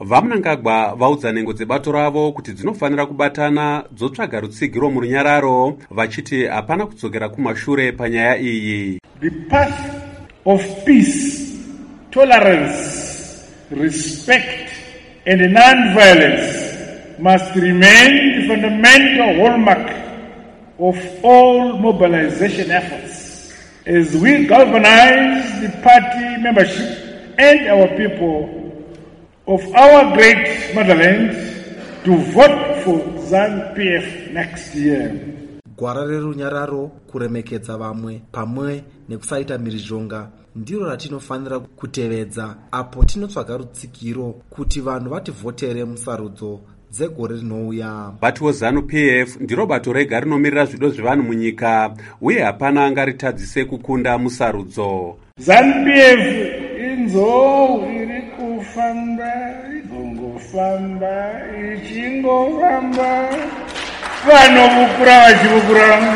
vaMnangagwa vaudza nhengo dzebato ravo kuti dzinofanira kubatana dzotsvaga rutsigiro murunyararo, vachiti hapana kudzokera kumashure panyaya iyi. The path of peace, tolerance, respect and non-violence must remain the fundamental hallmark of all mobilization efforts as we galvanize the party membership and our people of our great motherland to vote for ZANU-PF next year. Gwara rerunyararo, kuremekedza vamwe pamwe nekusaita mhirizhonga ndiro ratinofanira kutevedza apo tinotsvaga rutsigiro kuti vanhu vativhotere musarudzo dzegore rinouya. Batiwo ZANU-PF ndiro bato rega rinomirira zvido zvevanhu munyika uye hapana angaritadzise kukunda musarudzo. ZANU-PF inzou iri kufamba ingongofamba ichingofamba vanovukura vachivukura.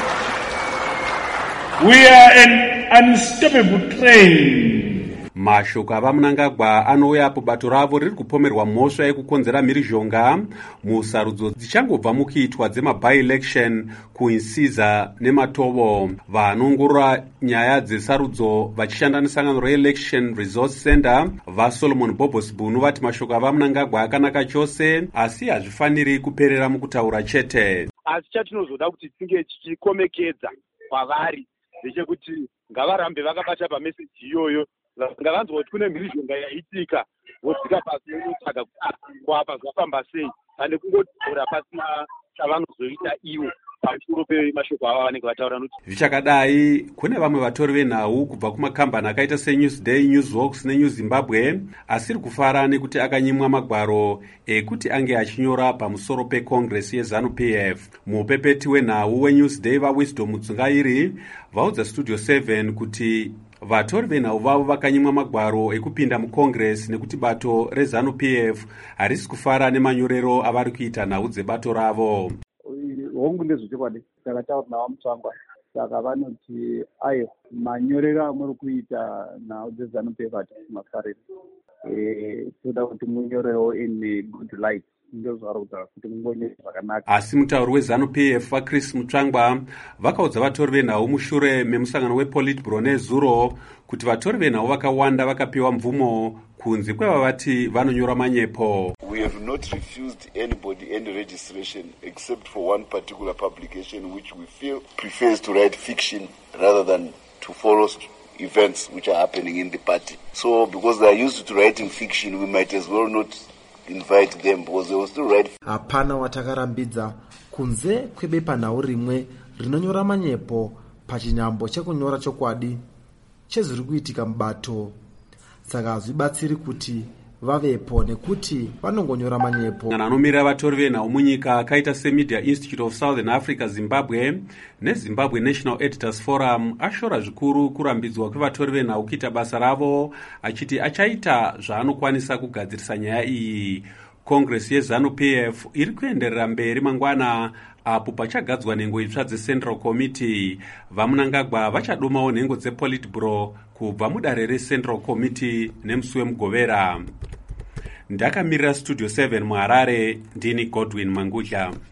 We are an unstoppable train. Mashoko avaMnangagwa anouya apo bato ravo riri kupomerwa mhosva yekukonzera mhirizhonga musarudzo dzichangobva mukuitwa dzema-by-election kuInsiza neMatovo. Vanongorora nyaya dzesarudzo vachishanda nesangano reElection Resource Center vaSolomon Bobosbunu vati mashoko avaMnangagwa akanaka chose asi hazvifaniri kuperera mukutaura chete. Asi chatinozoda kuti tinge tichikomekedza kwavari ndechekuti ngavarambe vakabata pameseji iyoyo, ngavanzwa kuti kune mhirizhonga yaitika vodzika pasi votsvaga kwapa zvafamba sei pane kungotaura pasina chavanozoita ivo pamusoro pemashoko ava vanenge vataura. Nokuti zvichakadai kune vamwe vatori venhau kubva kumakambani akaita seNewsday, Newsworks neNew Zimbabwe asiri kufara nekuti akanyimwa magwaro ekuti ange achinyora pamusoro peCongress yeZANU-PF. Mupepeti wenhau weNewsday vaWisdom Mudzungairi vaudza Studio 7 kuti vatori venhau vavo vakanyimwa magwaro ekupinda muCongress nekuti bato reZANU-PF harisi kufara nemanyorero avari kuita nhau dzebato ravo. Hongu ndezvechokwadi takataura navaMutsvangwa saka vanoti aiwa manyorero amuri kuita nhau dzeZANU-PF hatisimafariri, toda kuti munyorewo in good light. Asi mutauri weZANU-PF vaChris Mutsvangwa vakaudza vatori venhau mushure memusangano wePolitburo nezuro kuti vatori venhau vakawanda vakapiwa mvumo kunze kwevavati vanonyora manyepo. We have not refused anybody any registration except for one particular publication which we feel prefers to write fiction rather than to follow events which are happening in the party. So because they are used to writing fiction, we might as well not invite them because they will still write. Hapana watakarambidza kunze kwebepa nhau rimwe rinonyora manyepo pachinyambo chekunyora chokwadi chezviri kuitika mubato. Saka hazvibatsiri kuti vavepo nekuti vanongonyora manyepo. Anomirira vatori venhau munyika akaita seMedia Institute of Southern Africa Zimbabwe neZimbabwe National Editors Forum ashora zvikuru kurambidzwa kwevatori venhau kuita basa ravo, achiti achaita zvaanokwanisa kugadzirisa nyaya iyi. Congress yeZANU-PF iri kuenderera mberi mangwana apo pachagadzwa nhengo itsva dzeCentral Committee. VaMnangagwa vachadomawo nhengo dzePolitburo kubva mudare reCentral Committee nemusi weMugovera. Ndakamirira Studio 7 muHarare, ndini Godwin Mangudla.